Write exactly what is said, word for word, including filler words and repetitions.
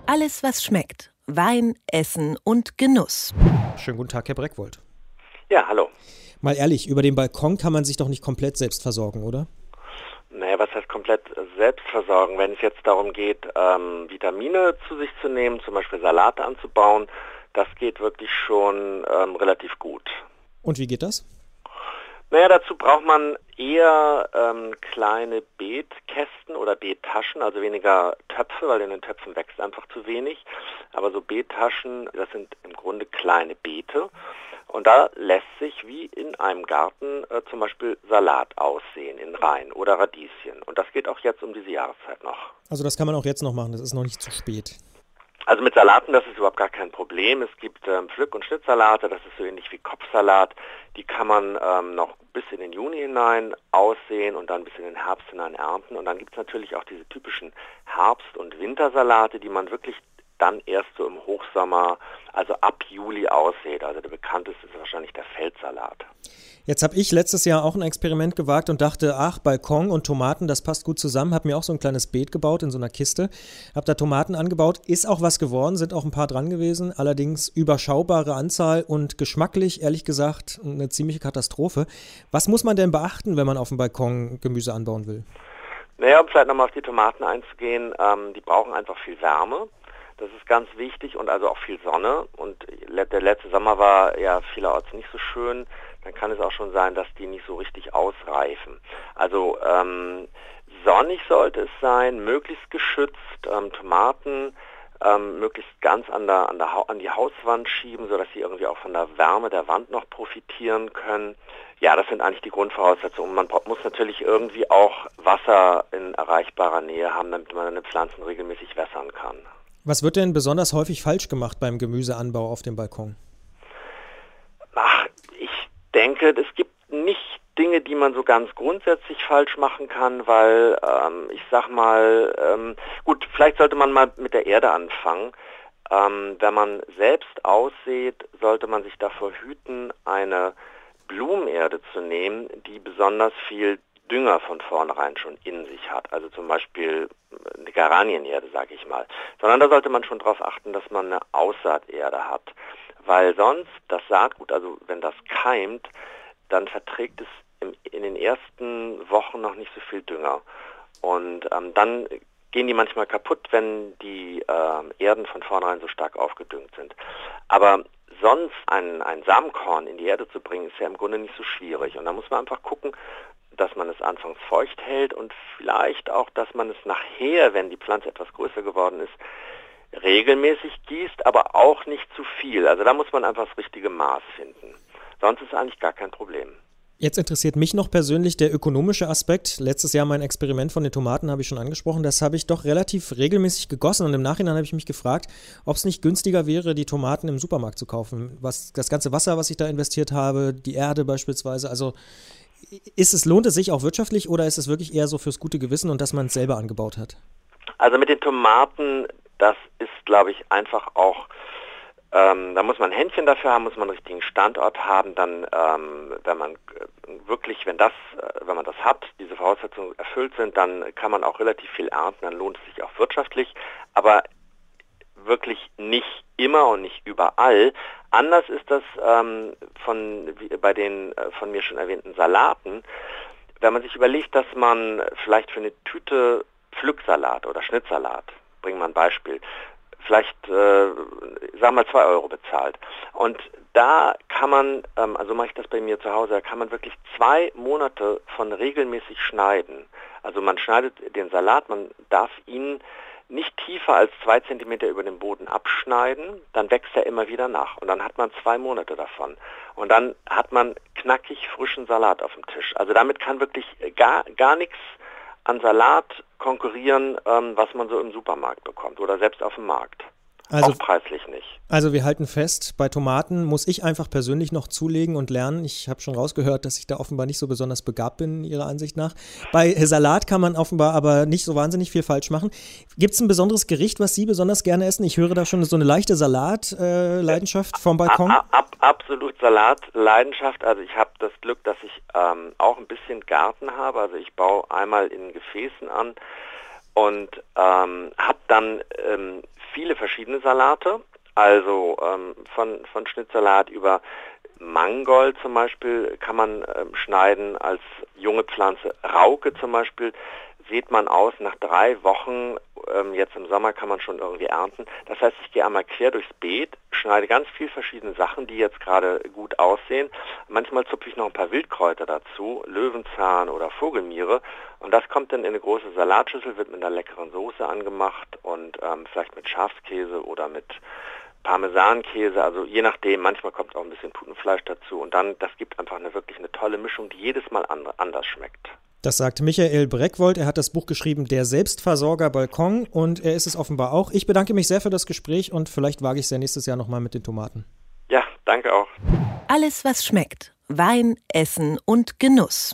Alles, was schmeckt. Wein, Essen und Genuss. Schönen guten Tag, Herr Breckwold. Ja, hallo. Mal ehrlich, über den Balkon kann man sich doch nicht komplett selbst versorgen, oder? Naja, was heißt komplett selbst versorgen? Wenn es jetzt darum geht, ähm, Vitamine zu sich zu nehmen, zum Beispiel Salate anzubauen, das geht wirklich schon ähm, relativ gut. Und wie geht das? Naja, dazu braucht man eher ähm, kleine Beetkästen oder Beettaschen, also weniger Töpfe, weil in den Töpfen wächst einfach zu wenig. Aber so Beettaschen, das sind im Grunde kleine Beete. Und da lässt sich wie in einem Garten äh, zum Beispiel Salat aussehen in Reihen oder Radieschen. Und das geht auch jetzt um diese Jahreszeit noch. Also das kann man auch jetzt noch machen, das ist noch nicht zu spät. Also mit Salaten, das ist überhaupt gar kein Problem. Es gibt ähm, Pflück- und Schnittsalate, das ist so ähnlich wie Kopfsalat. Die kann man ähm, noch bis in den Juni hinein aussehen und dann bis in den Herbst hinein ernten. Und dann gibt es natürlich auch diese typischen Herbst- und Wintersalate, die man wirklich dann erst so im Hochsommer, also ab Juli aussät. Also der bekannteste ist wahrscheinlich der Feldsalat. Jetzt habe ich letztes Jahr auch ein Experiment gewagt und dachte, ach, Balkon und Tomaten, das passt gut zusammen. Habe mir auch so ein kleines Beet gebaut in so einer Kiste. Habe da Tomaten angebaut. Ist auch was geworden, sind auch ein paar dran gewesen. Allerdings überschaubare Anzahl und geschmacklich, ehrlich gesagt, eine ziemliche Katastrophe. Was muss man denn beachten, wenn man auf dem Balkon Gemüse anbauen will? Naja, um vielleicht nochmal auf die Tomaten einzugehen, ähm, die brauchen einfach viel Wärme. Das ist ganz wichtig und also auch viel Sonne. Und der letzte Sommer war ja vielerorts nicht so schön. Dann kann es auch schon sein, dass die nicht so richtig ausreifen. Also ähm, sonnig sollte es sein, möglichst geschützt, ähm, Tomaten ähm, möglichst ganz an, der, an, der, an die Hauswand schieben, sodass sie irgendwie auch von der Wärme der Wand noch profitieren können. Ja, das sind eigentlich die Grundvoraussetzungen. Man muss natürlich irgendwie auch Wasser in erreichbarer Nähe haben, damit man seine Pflanzen regelmäßig wässern kann. Was wird denn besonders häufig falsch gemacht beim Gemüseanbau auf dem Balkon? Ach, ich denke, es gibt nicht Dinge, die man so ganz grundsätzlich falsch machen kann, weil ähm, ich sag mal, ähm, gut, vielleicht sollte man mal mit der Erde anfangen. Ähm, wenn man selbst aussät, sollte man sich davor hüten, eine Blumenerde zu nehmen, die besonders viel Dünger von vornherein schon in sich hat, also zum Beispiel eine Geranienerde, sage ich mal, sondern da sollte man schon darauf achten, dass man eine Aussaaterde hat, weil sonst das Saatgut, also wenn das keimt, dann verträgt es im, in den ersten Wochen noch nicht so viel Dünger und ähm, dann gehen die manchmal kaputt, wenn die äh, Erden von vornherein so stark aufgedüngt sind. Aber sonst ein, ein Samenkorn in die Erde zu bringen, ist ja im Grunde nicht so schwierig und da muss man einfach gucken, dass man es anfangs feucht hält und vielleicht auch, dass man es nachher, wenn die Pflanze etwas größer geworden ist, regelmäßig gießt, aber auch nicht zu viel. Also da muss man einfach das richtige Maß finden. Sonst ist eigentlich gar kein Problem. Jetzt interessiert mich noch persönlich der ökonomische Aspekt. Letztes Jahr mein Experiment von den Tomaten habe ich schon angesprochen. Das habe ich doch relativ regelmäßig gegossen und im Nachhinein habe ich mich gefragt, ob es nicht günstiger wäre, die Tomaten im Supermarkt zu kaufen. Was, das ganze Wasser, was ich da investiert habe, die Erde beispielsweise, also Ist es, lohnt es sich auch wirtschaftlich oder ist es wirklich eher so fürs gute Gewissen und dass man es selber angebaut hat? Also mit den Tomaten, das ist, glaube ich, einfach auch, ähm, da muss man ein Händchen dafür haben, muss man einen richtigen Standort haben, dann, ähm, wenn man wirklich, wenn das, wenn man das hat, diese Voraussetzungen erfüllt sind, dann kann man auch relativ viel ernten, dann lohnt es sich auch wirtschaftlich, aber wirklich nicht immer und nicht überall. Anders ist das ähm, von wie, bei den äh, von mir schon erwähnten Salaten. Wenn man sich überlegt, dass man vielleicht für eine Tüte Pflücksalat oder Schnittsalat, bringen wir ein Beispiel, vielleicht, äh, sagen wir mal, zwei Euro bezahlt. Und da kann man, ähm, also mache ich das bei mir zu Hause, da kann man wirklich zwei Monate von regelmäßig schneiden. Also man schneidet den Salat, man darf ihn nicht tiefer als zwei Zentimeter über dem Boden abschneiden, dann wächst er immer wieder nach und dann hat man zwei Monate davon und dann hat man knackig frischen Salat auf dem Tisch. Also damit kann wirklich gar, gar nichts an Salat konkurrieren, ähm, was man so im Supermarkt bekommt oder selbst auf dem Markt. Also, auch preislich nicht. Also wir halten fest, bei Tomaten muss ich einfach persönlich noch zulegen und lernen. Ich habe schon rausgehört, dass ich da offenbar nicht so besonders begabt bin, Ihrer Ansicht nach. Bei Salat kann man offenbar aber nicht so wahnsinnig viel falsch machen. Gibt es ein besonderes Gericht, was Sie besonders gerne essen? Ich höre da schon so eine leichte Salatleidenschaft äh, vom Balkon. Ab, ab, absolut Salatleidenschaft. Also ich habe das Glück, dass ich ähm, auch ein bisschen Garten habe. Also ich baue einmal in Gefäßen an und ähm, habe dann ähm, viele verschiedene Salate, also ähm, von, von Schnittsalat über Mangold zum Beispiel kann man ähm, schneiden als junge Pflanze. Rauke zum Beispiel sieht man aus nach drei Wochen, ähm, jetzt im Sommer kann man schon irgendwie ernten. Das heißt, ich gehe einmal quer durchs Beet, schneide ganz viel verschiedene Sachen, die jetzt gerade gut aussehen. Manchmal zupfe ich noch ein paar Wildkräuter dazu, Löwenzahn oder Vogelmiere. Und das kommt dann in eine große Salatschüssel, wird mit einer leckeren Soße angemacht und ähm, vielleicht mit Schafskäse oder mit Parmesankäse, also je nachdem, manchmal kommt auch ein bisschen Putenfleisch dazu und dann, das gibt einfach eine wirklich eine tolle Mischung, die jedes Mal and- anders schmeckt. Das sagt Michael Breckwold. Er hat das Buch geschrieben, Der Selbstversorger Balkon, und er ist es offenbar auch. Ich bedanke mich sehr für das Gespräch und vielleicht wage ich es ja nächstes Jahr nochmal mit den Tomaten. Ja, danke auch. Alles, was schmeckt. Wein, Essen und Genuss.